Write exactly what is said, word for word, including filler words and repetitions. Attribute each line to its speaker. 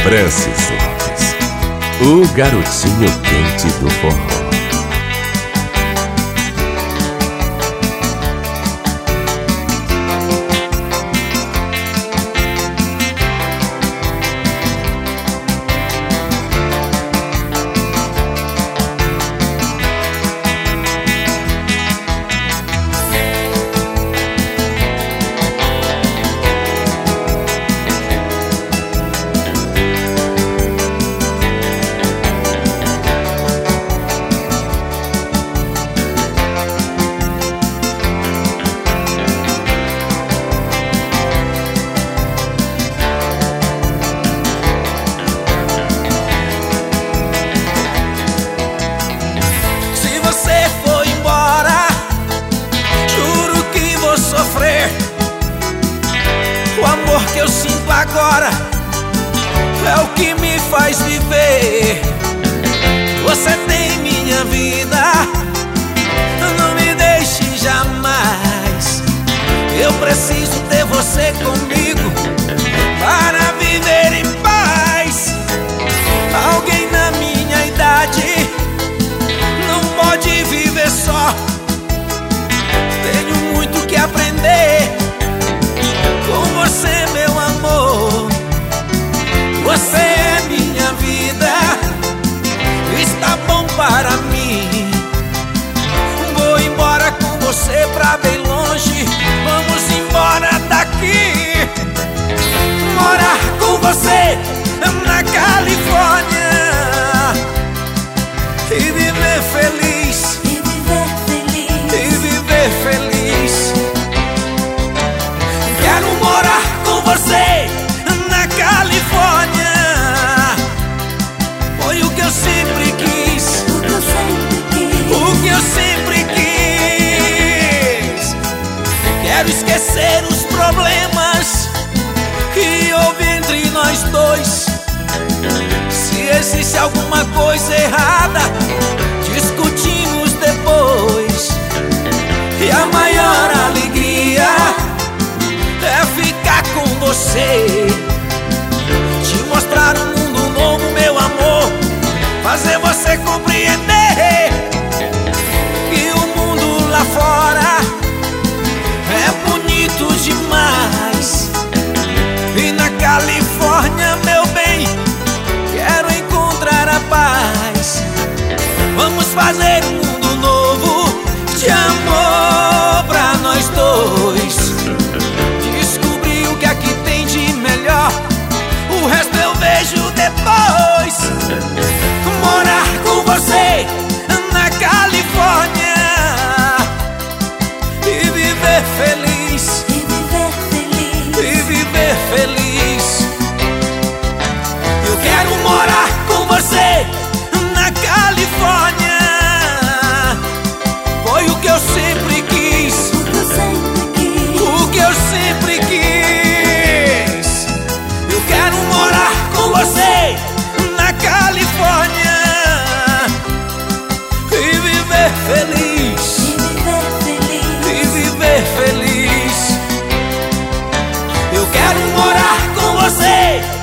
Speaker 1: Francis Lopes, o garotinho quente do forró.
Speaker 2: O amor que eu sinto agora é o que me faz viver. Você tem minha vida, não me deixe jamais. Eu preciso ter você comigo para viver em paz. Alguém na minha idade não pode viver só. Tenho muito que aprender com você, meu amor. Você é minha vida, está bom para mim. Vou embora com você pra bem longe. Vamos embora daqui. Morar com você na Califórnia e viver feliz.
Speaker 3: E viver feliz.
Speaker 2: E viver feliz. Quero morar com você na Califórnia. Foi o que eu sempre quis.
Speaker 3: O que eu sempre quis.
Speaker 2: O que eu sempre quis. Quero esquecer os problemas que houve entre nós dois. Se existe alguma coisa errada, discutimos depois. E a maior alegria é ficar com você, te mostrar um mundo novo, meu amor. Fazer você compreender que o mundo lá fora é bonito demais. E na Califórnia, meu bem, quero encontrar a paz. Vamos fazer um mundo novo de amor pra nós dois. Descobrir o que aqui tem de melhor, o resto eu vejo depois. Morar com você na Califórnia e viver feliz.
Speaker 3: E viver feliz.
Speaker 2: E viver feliz. Eu quero morar com você na Califórnia. Foi o que eu sempre quis.
Speaker 3: O que eu sempre quis.
Speaker 2: O que eu sempre quis. Eu quero morar com você na Califórnia e viver feliz.
Speaker 3: E viver feliz.
Speaker 2: E viver feliz. Eu quero morar com você